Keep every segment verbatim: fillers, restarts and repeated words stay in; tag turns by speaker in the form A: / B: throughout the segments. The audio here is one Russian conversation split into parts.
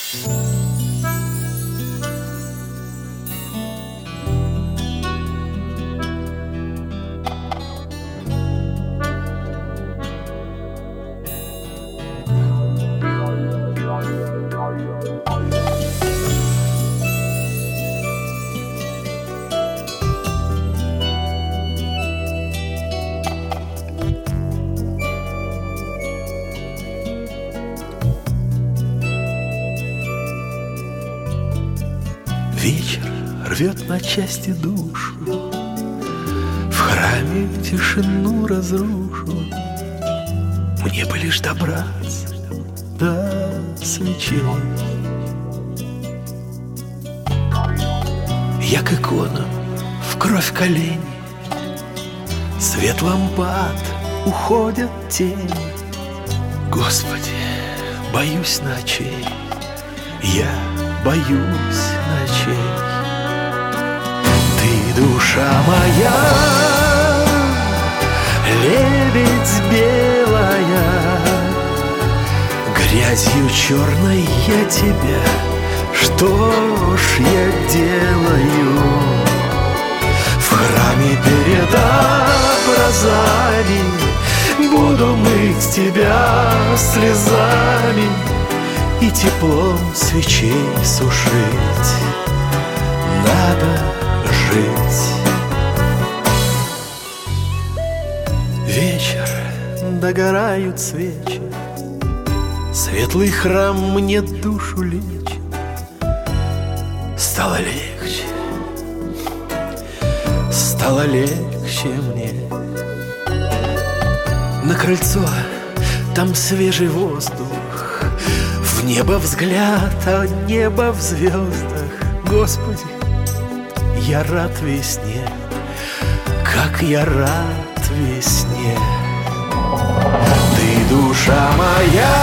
A: Вечер рвет на части душу, в храме тишину разрушу. Мне бы лишь добраться до свечей. Я к иконам в кровь колени, свет лампад уходят тени. Господи, боюсь ночей, я боюсь ночей. Ты, душа моя, лебедь белая, грязью черной я тебя, что ж я делаю? В храме перед образами буду мыть тебя слезами и теплом свечей сушить. Надо жить. Вечер, догорают свечи, светлый храм мне душу лечит. Стало легче, стало легче мне. На крыльцо, там свежий воздух, в небо взгляд, а небо в звездах. Господи, я рад весне, как я рад весне. Ты, душа моя,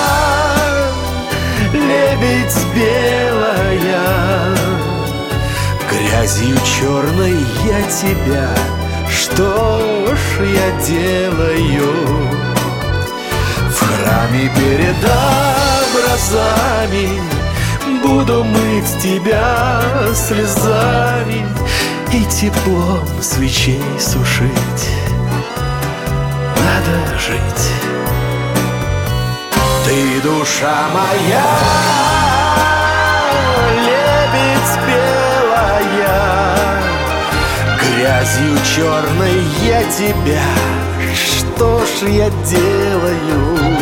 A: лебедь белая, грязью черной я тебя, что ж я делаю? В храме перед образами буду мыть тебя слезами и теплом свечей сушить. Надо жить. Ты, душа моя, лебедь белая, грязью черной я тебя, что ж я делаю?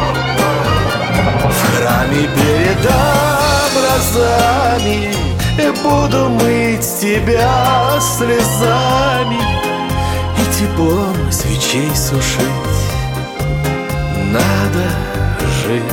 A: В храме перед образами буду мыть тебя слезами и теплом свечей сушить. Надо жить.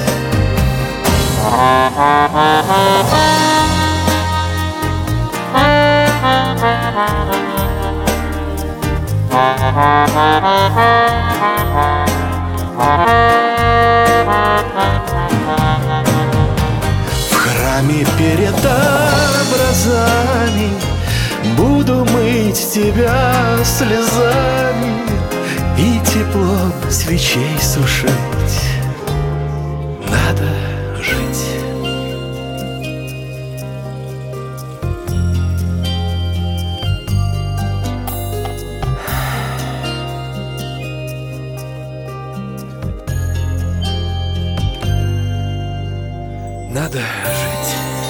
A: В храме перед образами буду мыть тебя слезами и теплом свечей сушить. Надо жить. Надо жить.